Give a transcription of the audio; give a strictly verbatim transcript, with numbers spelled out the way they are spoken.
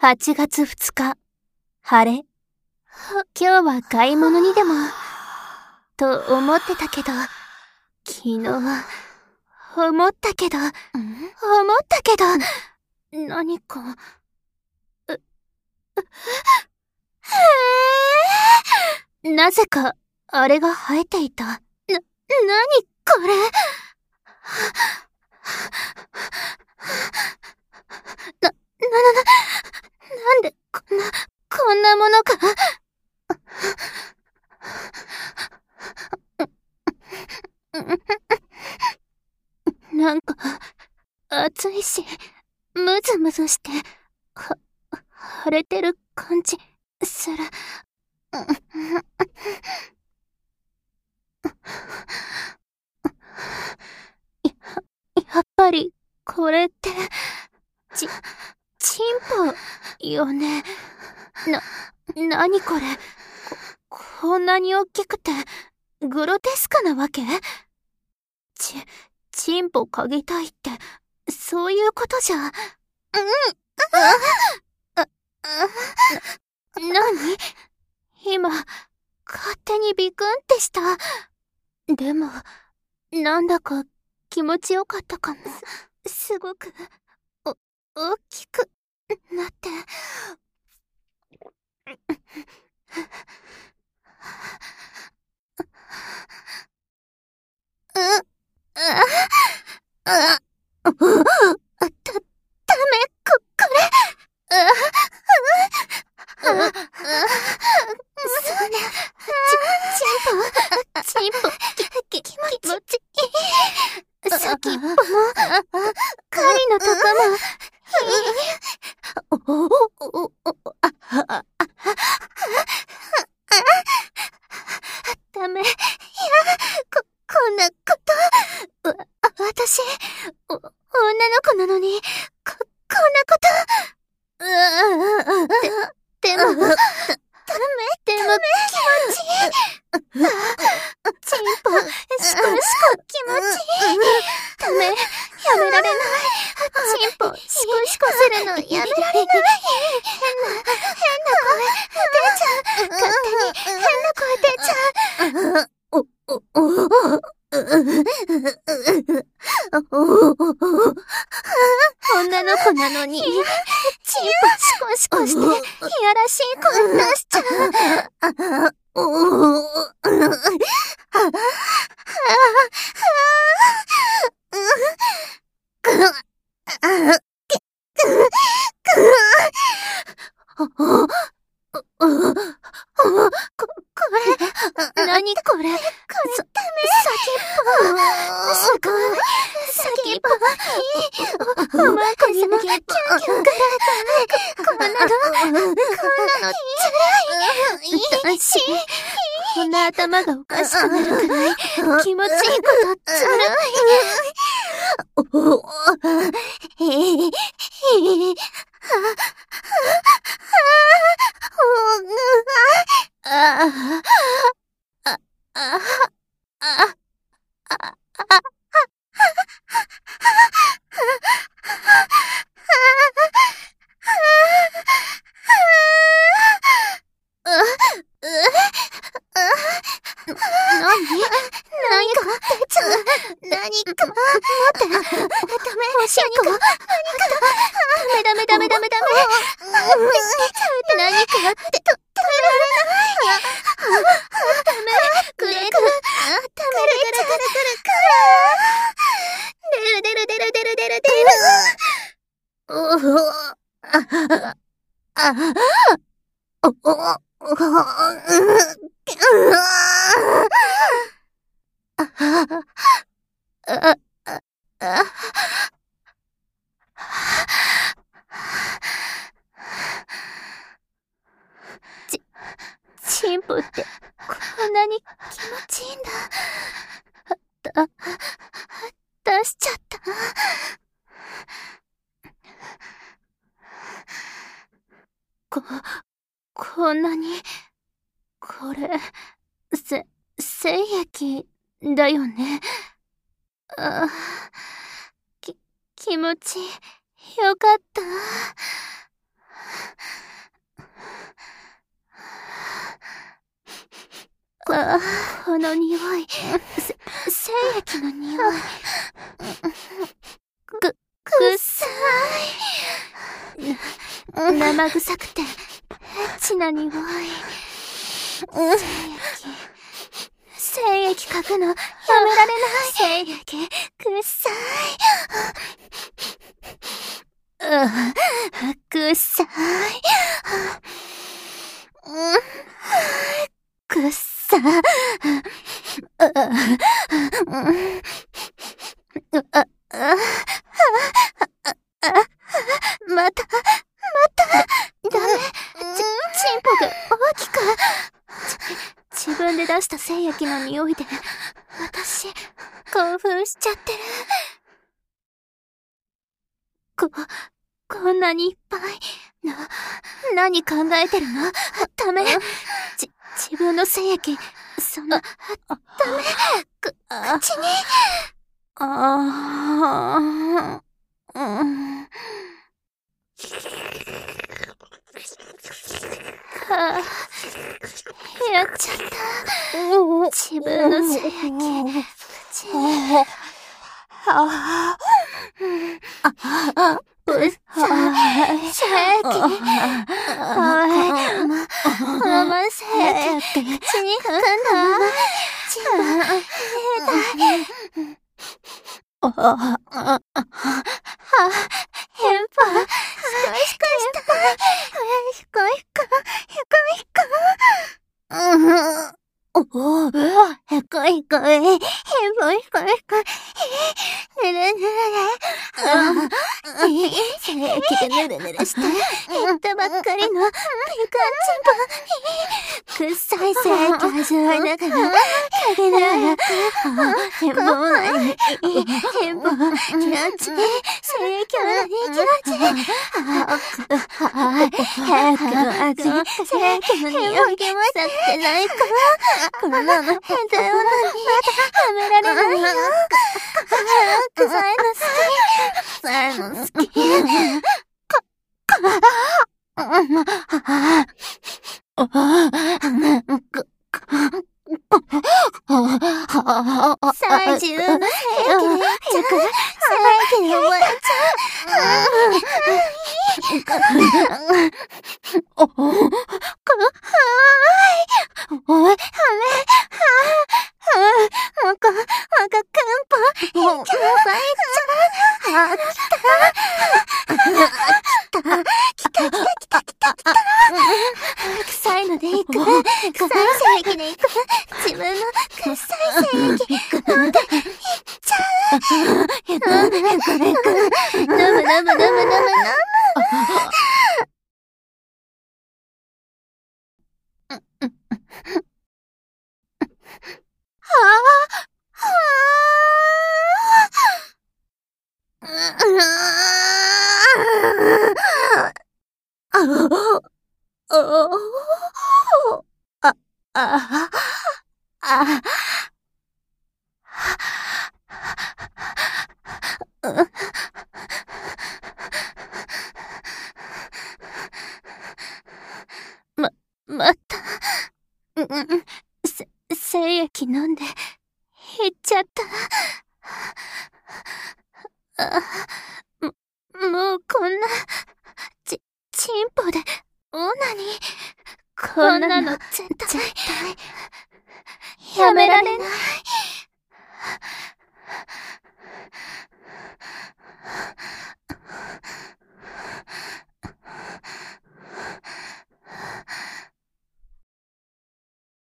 はちがつふつか、晴れ。今日は買い物にでも、と思ってたけど、昨日、思ったけど、思ったけど、何か、う、う、へえ、なぜか、あれが生えていた。な、なにこれ。な、な、な、な、なんで、こんな、こんなものが。なんか、暑いし、ムズムズして、は、腫れてる感じ、する。や、やっぱり、これって、ち、チンポ、よね。な、なにこれ。こ、こんなに大きくて、グロテスクなわけ？ち、チンポ嗅ぎたいって、そういうことじゃ。うん、あ、あ、な、なに？今、勝手にビクンってした。でも、なんだか気持ちよかったかも。す、すごく、お、大きくなって。う、あ、あ、あ、た、ダメ、こ、これ。あ、あ、あ、あ、そんな、ち、チンポ、チンポ、き、き、気持ちいい。先っぽも、狩りのとこも、お、お、お、お、あ、あ、あ、あ、ダメ、いや、こ、こんなこと、わ、私、お、女の子なのに、こ、こんなこと、うわ、で、でも、ダメ、でも気持ちいい。チンポ、シコシコ気持ちいい。ダメ、やめられない。チンポ、シコシコするのやめられない。変な、変な声出ちゃう。勝手に変な声出ちゃう。お、お、お、女の子なのに、チンポシコシコして、いやらしい声出しちゃう。おお、こ、これ、なにこれ、これ、さ、先っぽ、すごい、先っぽ、お、おまわりさんがキュンキュンから、こんなの、こんなの、つらい、し、こんな頭がおかしくなるくらい、気持ちいいこと、つらい。お、へへ、へへ、は、は、は、あ、あ、あ、あ、あ、あ、なに？何か出ちゃう。何か。待って。ダメ。おしっこ。何か。ダメダメダメダメダメ。何かって、と、止められない。ダメ。くるくる。ダメ。くるくるくるくるくる。出る出る出る出る出る出る。おお。あ、あ、お、お、お、あ、あ、あ、ち、チンポってこんなに気持ちいいんだ。だ、出しちゃった。こ、こんなに、これ、せ、精液だよね。あ、き、気持ちよかった。 あ、この匂い。せ、精液の匂い。く、臭い。生臭くて、エッチな匂い。精液。精液嗅ぐの、やめられない。精液、臭い。う、臭い。くっさ。また、また、ダメ。ち、チンポが大きく。ち、自分で出した精液の匂いで、私、興奮しちゃってる。こ、こんなにいっぱい。な、何考えてるの？ダメ。ち、自分の精液、その、ダメ。く、口に。ああ、うん。はあ、やっちゃった。自分の精液、口に。はあ、あ、うっさい。精液。はい。ま、ま、ま、精液。口に含んだ。チンポ、痛い。あ、あ、あ、あ、変パ。しこいしこした。ひこひこ、ひこひこ。うん。おお、へこひこい。へこひこひこ。ぬるぬる。精液でぬるぬるして、減ったばっかりのピカチンポ。臭い精液味わいながら、陰ながら、変貌ない。変貌、気持ちいい。精液は気持ちいい。早く味、精液の匂い、臭ってないか。こんなの変だよなに、やめられないよ。臭いの好き。臭いの好き。か、か、さんじゅうの精液で、精液で覚えちゃう。お、こ、はーい。おい、はめ、はぁ、はぁ、もこ、もこくんぽ、キャバイちゃん。あ、来た。来た、来た、来た、来た、来た。臭いので行く。臭い精液で行く。自分の臭い精液、飲んで、行っちゃう。へこ、へこ、へこ。飲む、飲む、飲む、飲む、飲む。はぁ、はぁ。あ、あ、あ、ま、また、うん、せ、精液飲んで、減っちゃった。あ、も、もうこんな、ち、チンポで、オナニー、こんなの絶対、やめられない。